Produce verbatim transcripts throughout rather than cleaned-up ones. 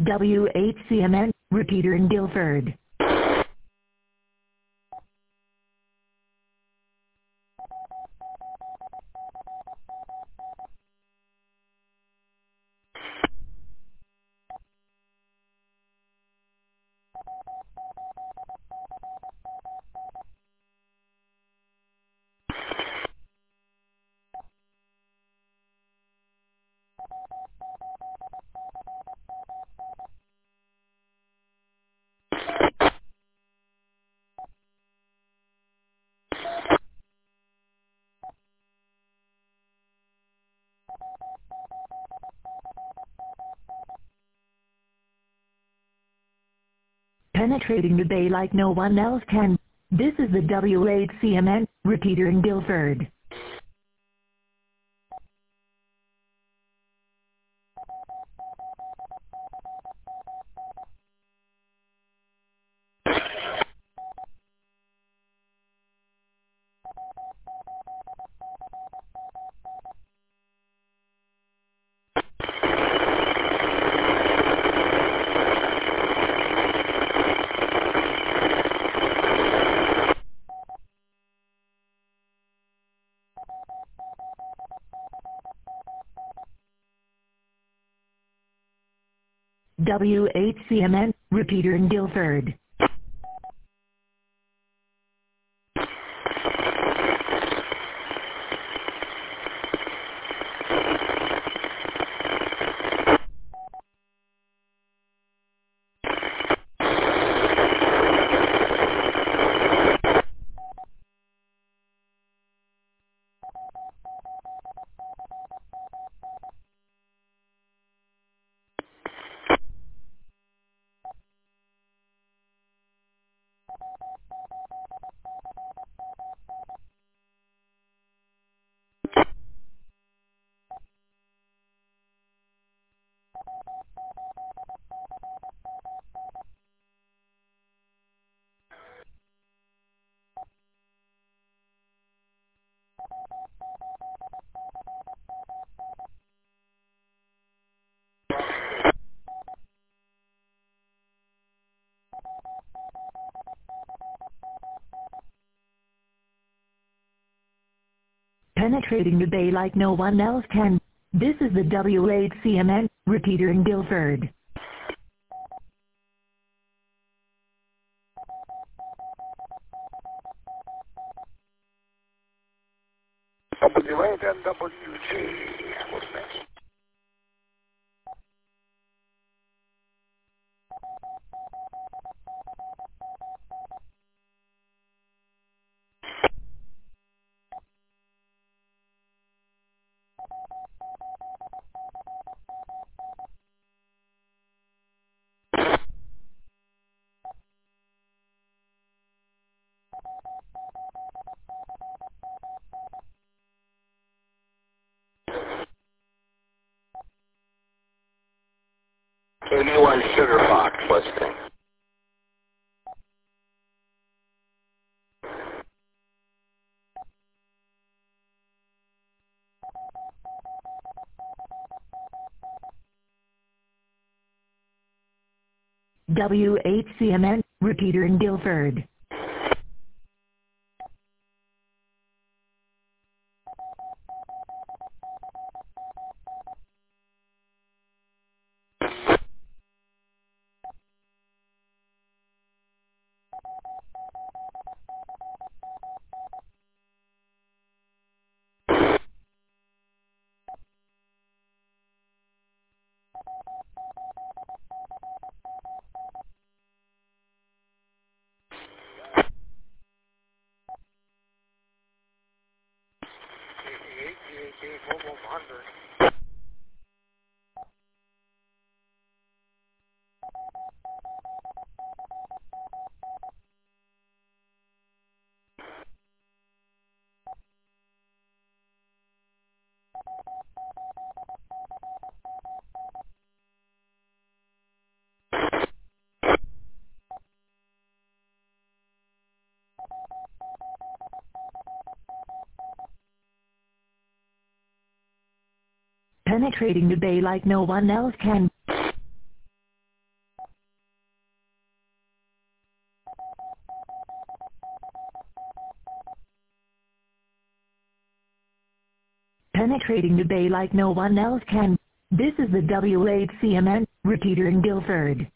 W H C M N, repeater in Guilford. Penetrating the bay like no one else can. This is the W H C M N, repeater in Guilford. W H C M N, repeater in Guilford. Penetrating the bay like no one else can. This is the W H C M N, repeater in Guilford. W H N W G. What's next? eighty-one Sugar Fox listing. W H C M N, repeater in Guilford. Penetrating the bay like no one else can. penetrating the bay like no one else can. This is the W eight C M N, repeater in Guilford.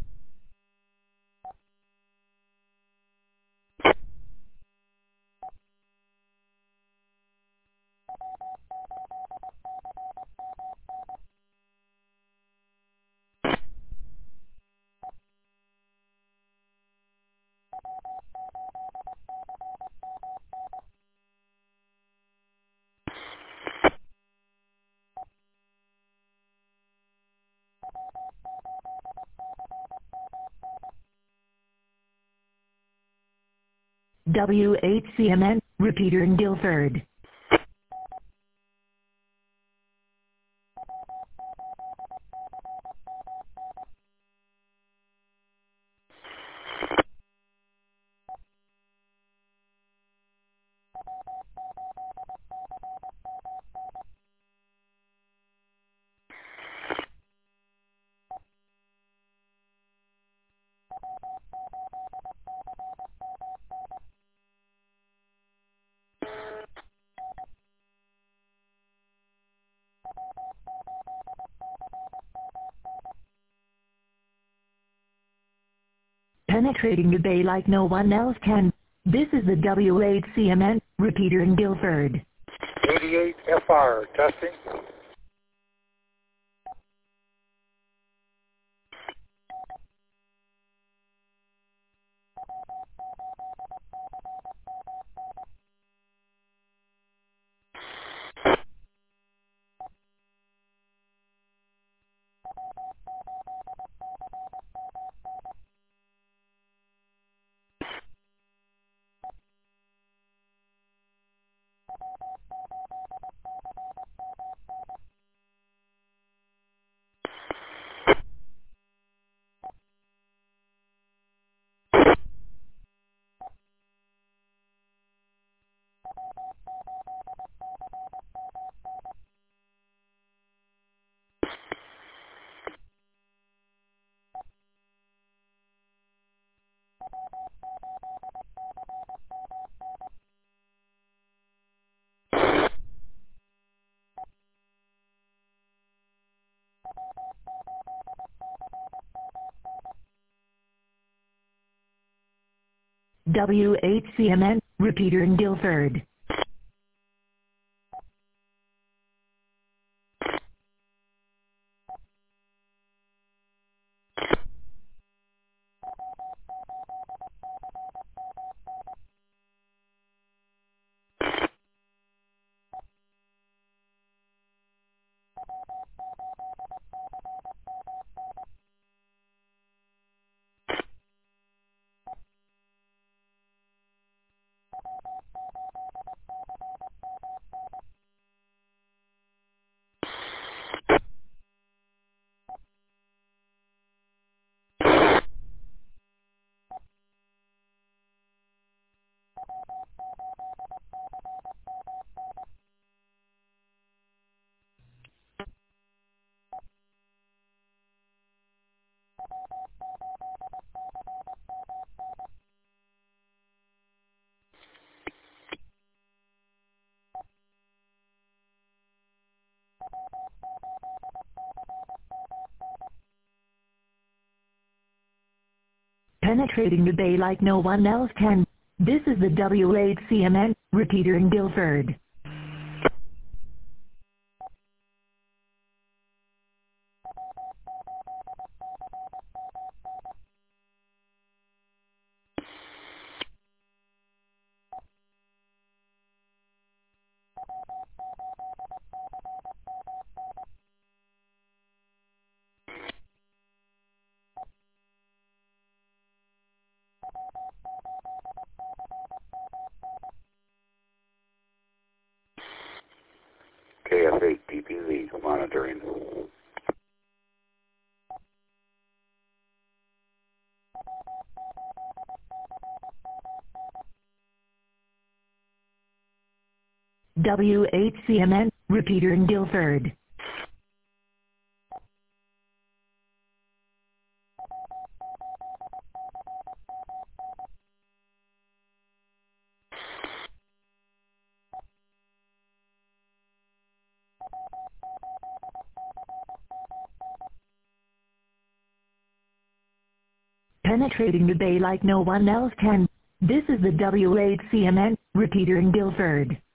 W eight C M N, repeater in Guilford. Penetrating the bay like no one else can. This is the W eight C M N, repeater in Guilford. eighty-eight F R, testing. W eight C M N, repeater in Guilford. Penetrating the bay like no one else can. This is the W eight C M N, repeater in Guilford. K F eight D P V monitoring. W eight C M N, repeater in Guilford. penetrating the bay like no one else can. This is the W eight C M N repeater in Guilford.